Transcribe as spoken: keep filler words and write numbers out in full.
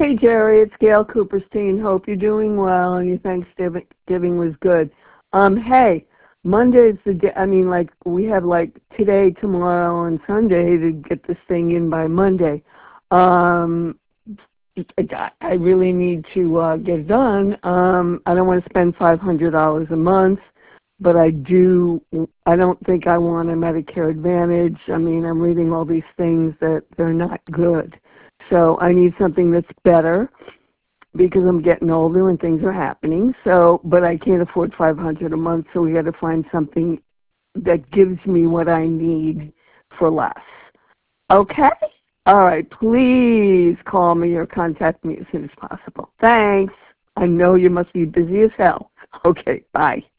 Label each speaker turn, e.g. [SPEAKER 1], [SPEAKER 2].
[SPEAKER 1] Hey, Jerry, it's Gail Cooperstein. Hope you're doing well and your Thanksgiving was good. Um, hey, Monday's the day, I mean, like, we have, like, today, tomorrow, and Sunday to get this thing in by Monday. Um, I I really need to uh, get it done. Um, I don't want to spend five hundred dollars a month, but I do, I don't think I want a Medicare Advantage. I mean, I'm reading all these things that they're not good. So I need something that's better because I'm getting older and things are happening. So, but I can't afford five hundred dollars a month, so we got to find something that gives me what I need for less. Okay? All right, please call me or contact me as soon as possible. Thanks. I know you must be busy as hell. Okay, bye.